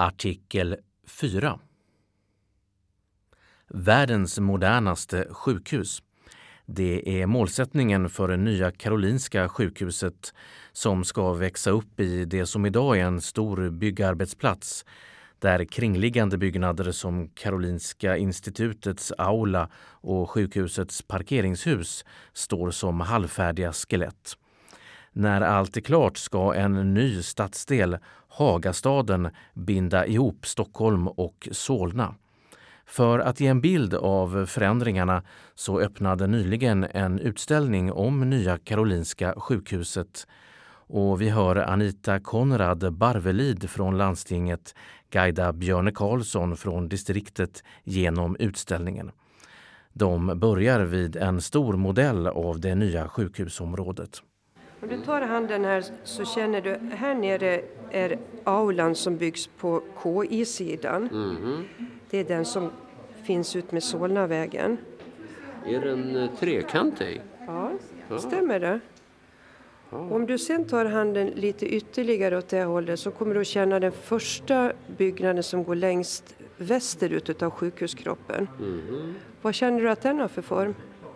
Artikel 4. Världens modernaste sjukhus. Det är målsättningen för det nya Karolinska sjukhuset som ska växa upp i det som idag är en stor byggarbetsplats där kringliggande byggnader som Karolinska institutets aula och sjukhusets parkeringshus står som halvfärdiga skelett. När allt är klart ska en ny stadsdel, Hagastaden, binda ihop Stockholm och Solna. För att ge en bild av förändringarna så öppnade nyligen en utställning om nya Karolinska sjukhuset. Och vi hör Anita Konrad Barvelid från landstinget guida Björne Karlsson från distriktet genom utställningen. De börjar vid en stor modell av det nya sjukhusområdet. Om du tar handen här så känner du, här nere är aulan som byggs på KI-sidan. Det är den som finns ut med Solnavägen. Är den trekantig? Ja, stämmer det. Om du sen tar handen lite ytterligare åt det hållet så kommer du att känna den första byggnaden som går längst västerut av sjukhuskroppen. Vad känner du att den har för form?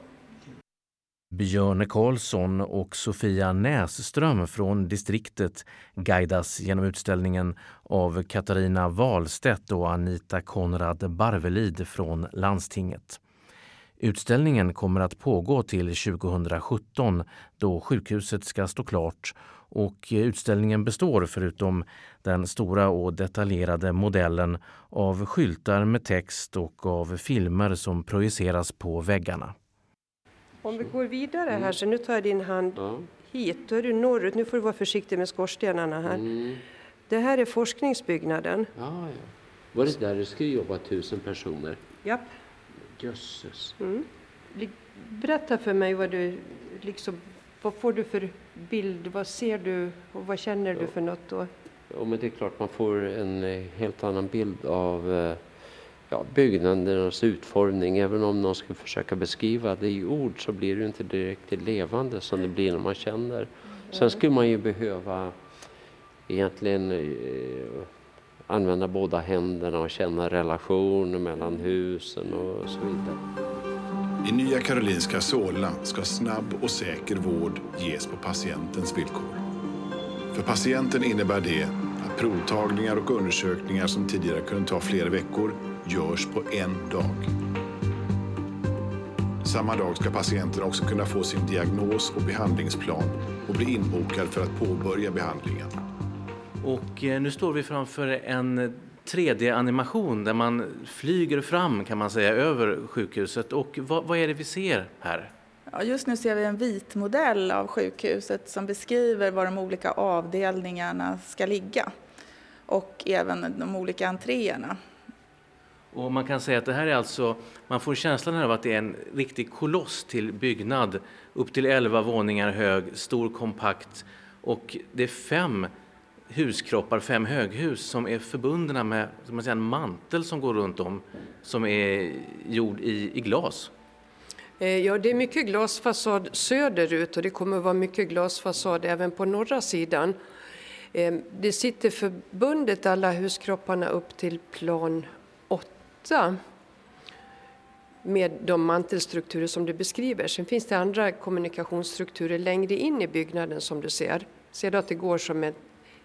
Björne Karlsson och Sofia Näsström från distriktet guidas genom utställningen av Katarina Wahlstedt och Anita Konrad Barvelid från landstinget. Utställningen kommer att pågå till 2017 då sjukhuset ska stå klart och utställningen består förutom den stora och detaljerade modellen av skyltar med text och av filmer som projiceras på väggarna. Om vi går vidare här så nu tar jag din hand hit, då är du norrut. Nu får du vara försiktig med skorstenarna här. Det här är forskningsbyggnaden. Ja. Var det där det skulle jobba 1000 personer? Japp. Jösses. Berätta för mig vad får du för bild, vad ser du och vad känner du för något då? Ja, men det är klart man får en helt annan bild av byggnadernas utformning. Även om någon ska försöka beskriva det i ord så blir det inte direkt levande som det blir när man känner. Sen skulle man ju behöva egentligen använda båda händerna och känna relationer mellan husen och så vidare. I Nya Karolinska Solna ska snabb och säker vård ges på patientens villkor. För patienten innebär det att provtagningar och undersökningar som tidigare kunde ta flera veckor görs på en dag. Samma dag ska patienten också kunna få sin diagnos och behandlingsplan och bli inbokad för att påbörja behandlingen. Och nu står vi framför en 3D-animation där man flyger fram kan man säga över sjukhuset. Och vad är det vi ser här? Ja, just nu ser vi en vit modell av sjukhuset som beskriver var de olika avdelningarna ska ligga. Och även de olika entréerna. Och man kan säga att det här är alltså, man får känslan av att det är en riktig koloss till byggnad. Upp till 11 våningar hög, stor, kompakt. Och det är 5 huskroppar, 5 höghus som är förbundna med en mantel som går runt om som är gjord i glas. Ja, det är mycket glasfasad söderut och det kommer att vara mycket glasfasad även på norra sidan. Det sitter förbundet alla huskropparna upp till plan 8 med de mantelstrukturer som du beskriver. Sen finns det andra kommunikationsstrukturer längre in i byggnaden som du ser. Ser du att det går som ett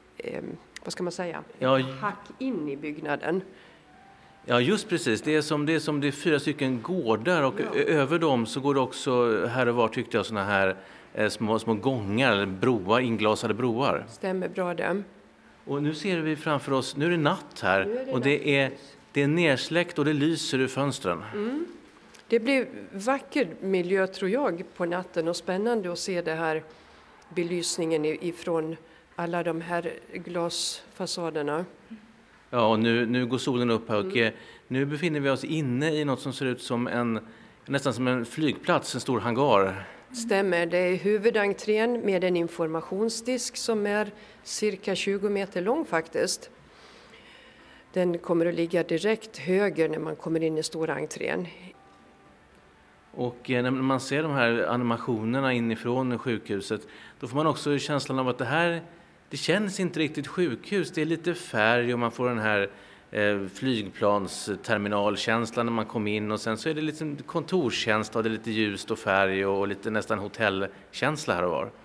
hack in i byggnaden? Ja, just precis. Det är som det är 4 stycken gårdar och över dem så går det också här och var tyckte jag såna här små gångar eller broar, inglasade broar. Stämmer bra det. Och nu ser vi framför oss, nu är det natt här och det är nersläckt och det lyser ur fönstren. Det blir vacker miljö tror jag på natten och spännande att se det här belysningen ifrån alla de här glasfasaderna. Ja, och nu går solen upp här och nu befinner vi oss inne i något som ser ut som nästan som en flygplats, en stor hangar. Stämmer, det är huvudentrén med en informationsdisk som är cirka 20 meter lång faktiskt. Den kommer att ligga direkt höger när man kommer in i stora entrén. Och när man ser de här animationerna inifrån sjukhuset då får man också känslan av att det här Det känns inte riktigt sjukhus. Det är lite färg och man får den här flygplansterminalkänslan när man kom in. Och sen så är det lite kontorskänsla och det är lite ljust och färg och lite nästan hotellkänsla här och var.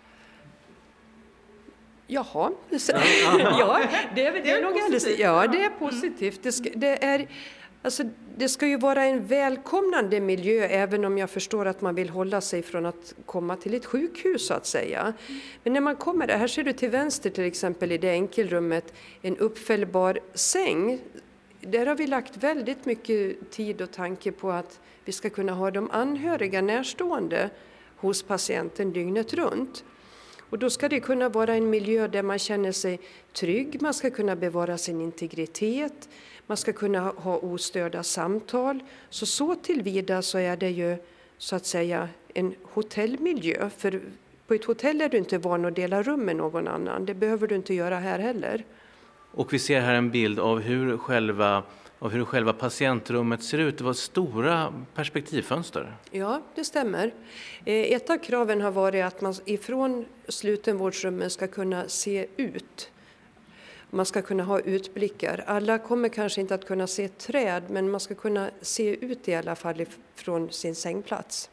Jaha, ja, det är nog alldeles, ja, det är positivt. Det ska ju vara en välkomnande miljö, även om jag förstår att man vill hålla sig från att komma till ett sjukhus så att säga. Men när man kommer där, här ser du till vänster till exempel i det enkelrummet en uppfällbar säng. Där har vi lagt väldigt mycket tid och tanke på att vi ska kunna ha de anhöriga närstående hos patienten dygnet runt. Och då ska det kunna vara en miljö där man känner sig trygg, man ska kunna bevara sin integritet, man ska kunna ha ostörda samtal. Så tillvida så är det ju så att säga en hotellmiljö. För på ett hotell är du inte van att dela rum med någon annan. Det behöver du inte göra här heller. Och vi ser här en bild av hur själva patientrummet ser ut. Det var stora perspektivfönster. Ja, det stämmer. Ett av kraven har varit att man ifrån slutenvårdsrummen ska kunna se ut. Man ska kunna ha utblickar. Alla kommer kanske inte att kunna se träd, men man ska kunna se ut i alla fall från sin sängplats.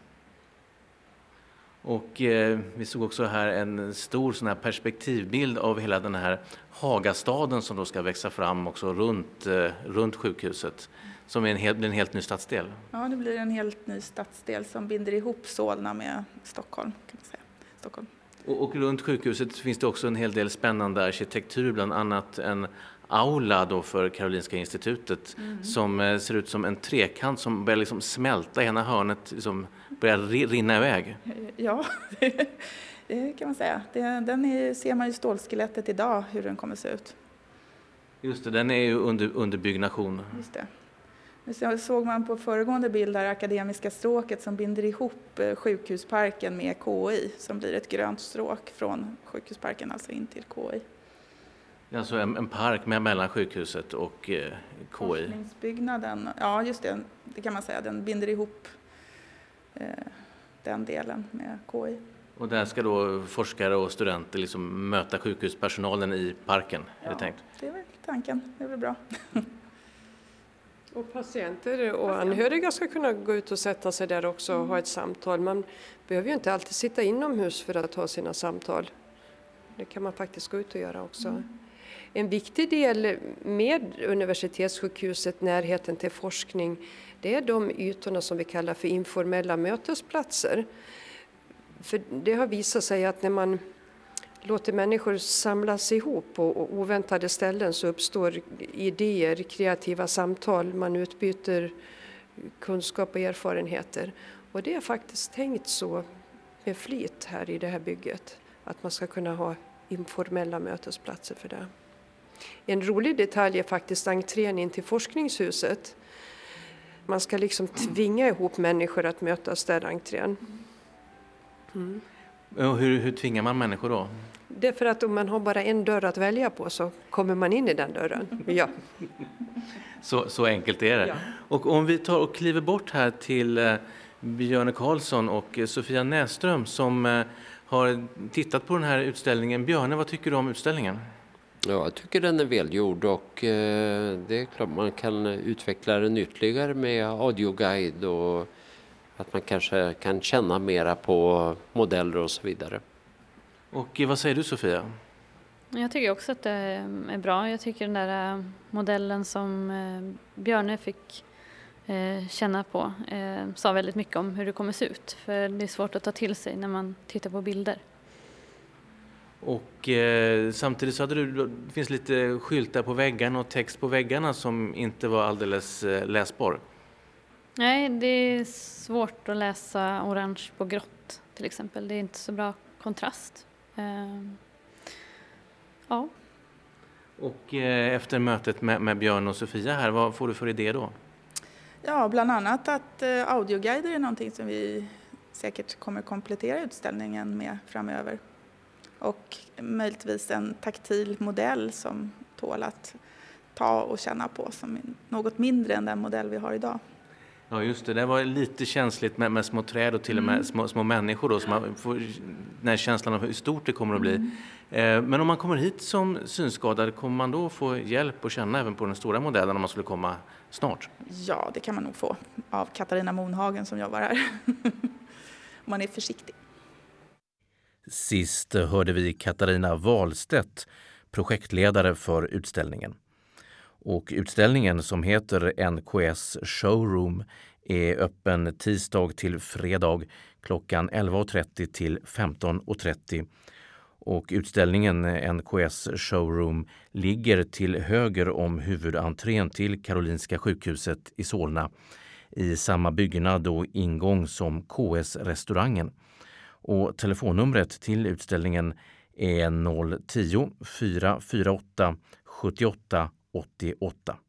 Och vi såg också här en stor sån här perspektivbild av hela den här Hagastaden som då ska växa fram också runt sjukhuset. Som blir en helt ny stadsdel. Ja, det blir en helt ny stadsdel som binder ihop Solna med Stockholm, kan man säga. Stockholm. Och runt sjukhuset finns det också en hel del spännande arkitektur, bland annat en aula då för Karolinska institutet som ser ut som en trekant som börjar liksom smälta i ena hörnet, liksom börjar rinna iväg. Ja, det kan man säga. Ser man ju stålskelettet idag hur den kommer se ut. Just det, den är ju under byggnation. Just det. Nu såg man på föregående bild där Akademiska stråket som binder ihop sjukhusparken med KI som blir ett grönt stråk från sjukhusparken, alltså in till KI. Alltså en park mellan sjukhuset och KI. Forskningsbyggnaden, ja just det kan man säga, den binder ihop den delen med KI. Och där ska då forskare och studenter liksom möta sjukhuspersonalen i parken, är det tänkt? Det är väl tanken, det är väl bra. Och patienter och anhöriga ska kunna gå ut och sätta sig där också och ha ett samtal. Man behöver ju inte alltid sitta inomhus för att ha sina samtal. Det kan man faktiskt gå ut och göra också. En viktig del med universitetssjukhuset, närheten till forskning, det är de ytorna som vi kallar för informella mötesplatser. För det har visat sig att när man låter människor samlas ihop på oväntade ställen så uppstår idéer, kreativa samtal, man utbyter kunskap och erfarenheter. Och det är faktiskt tänkt så med flit här i det här bygget, att man ska kunna ha informella mötesplatser för det. En rolig detalj är faktiskt entrén in till forskningshuset. Man ska liksom tvinga ihop människor att mötas där, entrén. Och hur tvingar man människor då? Det är för att om man har bara en dörr att välja på så kommer man in i den dörren. Ja. Så enkelt är det. Ja. Och om vi tar och kliver bort här till Björne Karlsson och Sofia Näström som har tittat på den här utställningen. Björne, vad tycker du om utställningen? Ja, jag tycker den är välgjord och det är klart man kan utveckla den ytterligare med audioguide och att man kanske kan känna mera på modeller och så vidare. Och vad säger du, Sofia? Jag tycker också att det är bra. Jag tycker den där modellen som Björne fick känna på sa väldigt mycket om hur det kommer se ut. För det är svårt att ta till sig när man tittar på bilder. Och samtidigt så hade det finns lite skyltar på väggarna och text på väggarna som inte var alldeles läsbar. Nej, det är svårt att läsa orange på grått till exempel. Det är inte så bra kontrast. Ja. Och efter mötet med Björn och Sofia här, vad får du för idé då? Ja, bland annat att audioguider är någonting som vi säkert kommer komplettera utställningen med framöver. Och möjligtvis en taktil modell som tål att ta och känna på som är något mindre än den modell vi har idag. Ja, just det. Det var lite känsligt med små träd och till och med små människor då, så man får den här känslan av hur stort det kommer att bli. Men om man kommer hit som synskadad, kommer man då få hjälp och känna även på den stora modellen om man skulle komma snart? Ja, det kan man nog få av Katarina Monhagen som jobbar här. Om man är försiktig. Sist hörde vi Katarina Wahlstedt, projektledare för utställningen. Och utställningen som heter NKS Showroom är öppen tisdag till fredag klockan 11.30 till 15.30. Och utställningen NKS Showroom ligger till höger om huvudentrén till Karolinska sjukhuset i Solna i samma byggnad och ingång som KS-restaurangen. Och telefonnumret till utställningen är 010 448 78 88.